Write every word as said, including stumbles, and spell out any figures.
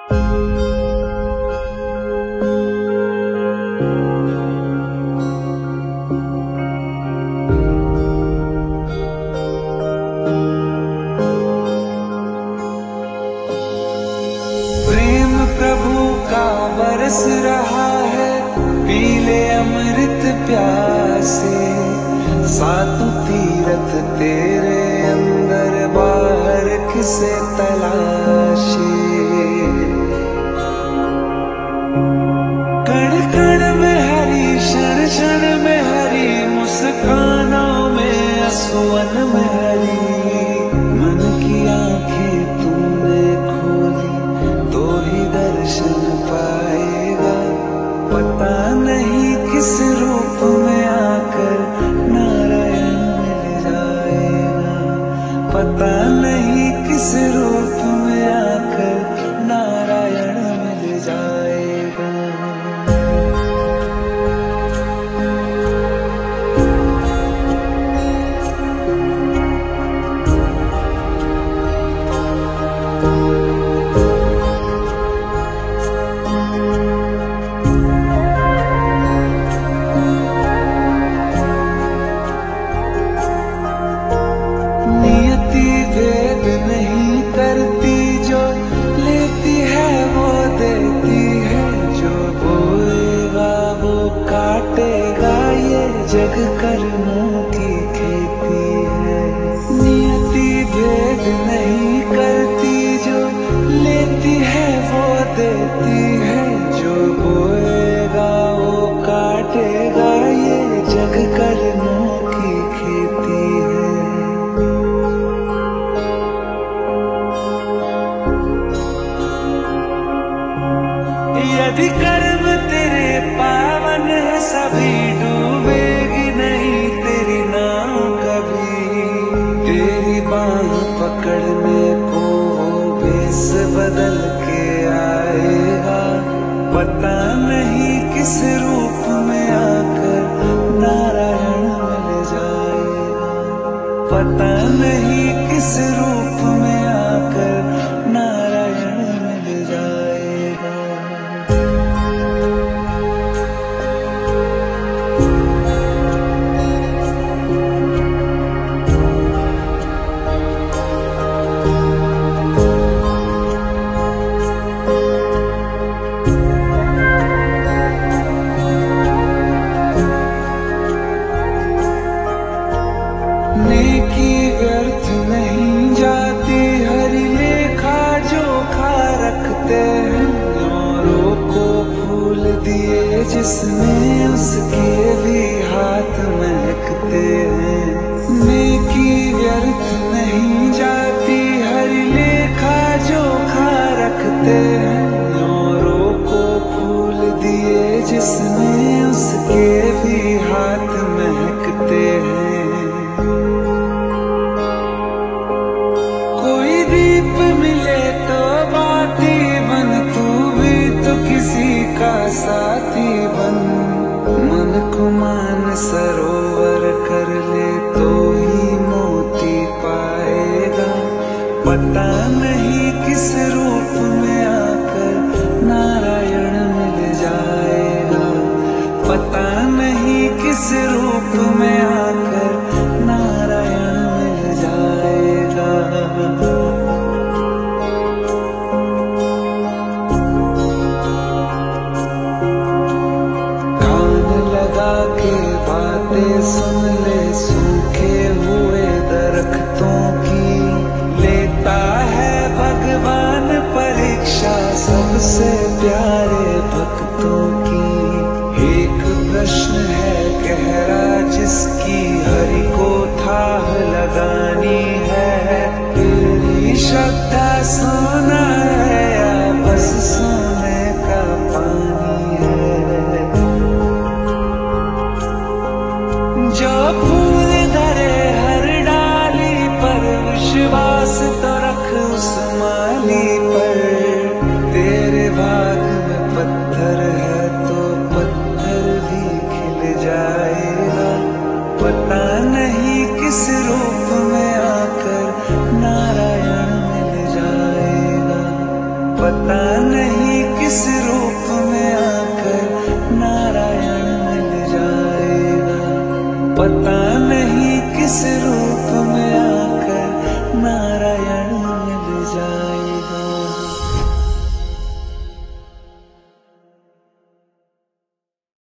प्रेम प्रभु का बरस रहा है, पीले अमृत प्यासे। सातों तीरथ तेरे अंदर बाहर किसे तलाशे। कण कण में हरी, क्षण क्षण में हरी, मुस्कानों में असुवन में हरी। मन की आंखें तूने खोली तो ही दर्शन पाएगा। पता नहीं किस रूप में आकर नारायण मिल जाएगा। पता नहीं किस रूप में आकर नारायण मिल जाएगा। नियति भेद नहीं करती, जो लेती है वो देती है। जो बोएगा वो काटेगा, ये जग कर्मों की खेती है। नियति भेद नहीं करती, जो लेती है वो देती है। जो बोएगा वो काटेगा, ये जग कर्मों की खेती है। यदि कर्म तेरे पावन है, सभी डूबेगी नहीं तेरी नाव कभी। तेरी बाह पकड़ने को वो बेस बदल के आएगा। पता नहीं किस रूप में आकर नारायण मिल जाएगा। पता नहीं किस रूप में आकर नारायण मिल जाएगा। नेकी व्यर्थ नहीं जाती, हरि लेखा जोखा रखते हैं। औरों को फूल दिए जिसने, उसके भी हाथ महकते हैं। नेकी व्यर्थ नहीं जाती, हरि लेखा जोखा रखते हैं। औरों को फूल दिए जिसने, उसके भी हाथ महकते हैं। कोई दीप मिले तो बाती बन, तू भी तो किसी का साथी बन। मन को मान सरोवर कर ले तो ही मोती पाएगा। पता नहीं किस रूप में आकर नारायण मिल जाएगा। पता नहीं किस रूप में आकर नारायण मिल जाएगा। कान लगा के बातें सुन ले, सूखे हुए दरख्तों की। लेता है भगवान परीक्षा सबसे प्यारे भक्तों की। एक प्रश्न है गहरा जिसकी हरि को थाह लगानी है। तेरी श्रद्धा सोना है या बस सोने का पानी है। जो फूल धरे हर डाली पर, विश्वास तो रख उस माली पर। तेरे भाग में पत्थर है तो पत्थर भी खिल जाएगा। पता नहीं किस रूप में आकर नारायण मिल जाएगा। पता नहीं पता नहीं किस